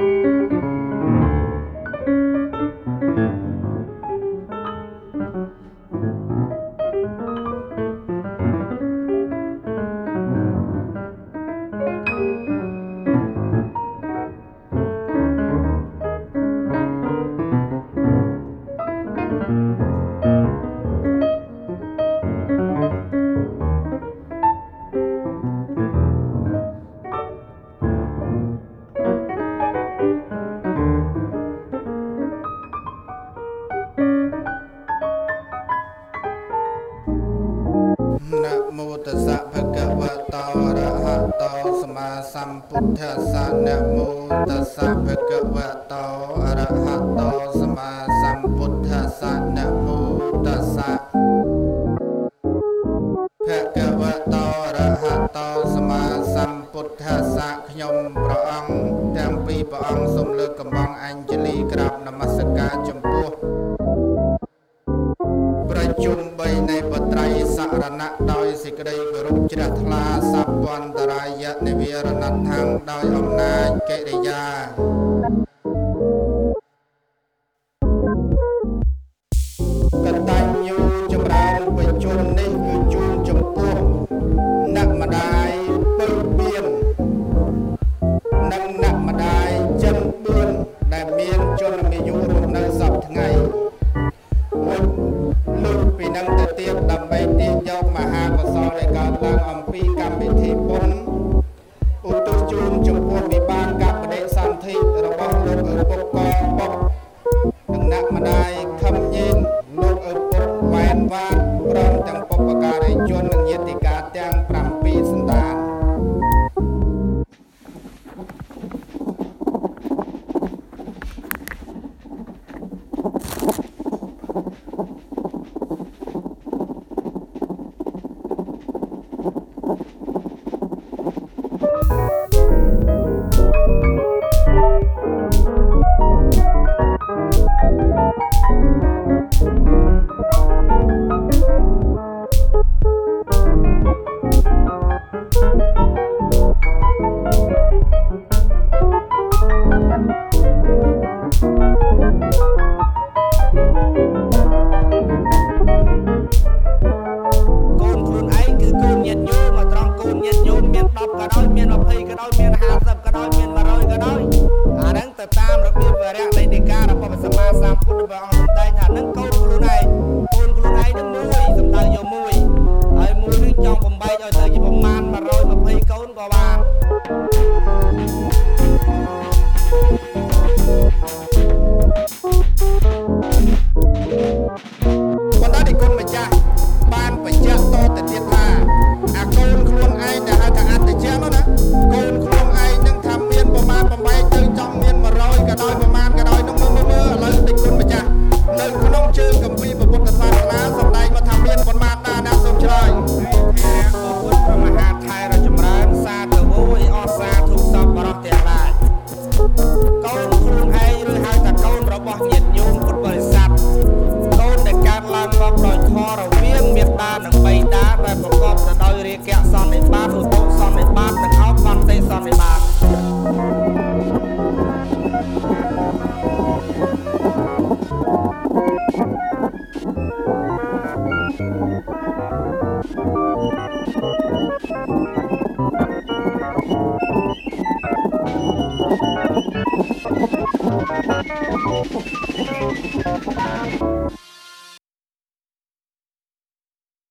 นะโมตัสสะภะคะวะโตอะระหะโตสัมมาสัมพุทธัสสะนะโมตัสสะภะคะวะโตอะระหะโตสัมมาสัมพุทธัสสะนะโมตัสสะភគវតោអរហតោសម្មាសម្ពុទ្ធស្សៈខ្ញុំព្រះអង្គទាំងពីរព្រះអង្គសូមលើកកំបងអញ្ជលីក្រាបនមស្ការចំពោះប្រជុំ3នៃបត្រៃសរណៈដោយសេចក្តីគោរពជ្រះថ្លាសពន្តរាយៈនិវារណដ្ឋាំដោយអំណាចកិរិយាកតញ្ញូចម្រើនបញ្ជូននេះគឺជូនចំពោះអ្នកម្ដាយពៅមាននិងអ្នកម្ដាយចិន4ដែលមានជនអាយុរស់នៅសពថ្ងៃមួយលើកពីនឹងទៅទៀតដើម្បីទាញយកមហាកុសលដែលកើតឡើងអំពីកម្មវិធីបុណ្យឧទ្ទិសជូនចំពោះវិបាកបដិសន្ធិរបស់លោកឪពុកកបុកនិងអ្នកម្ដាយខំញៀនលោកឪពុកវ៉ែនវ៉ាតព្រមទាំងបុព្វការីជននិងញាតិកាទាំង7សន្តាន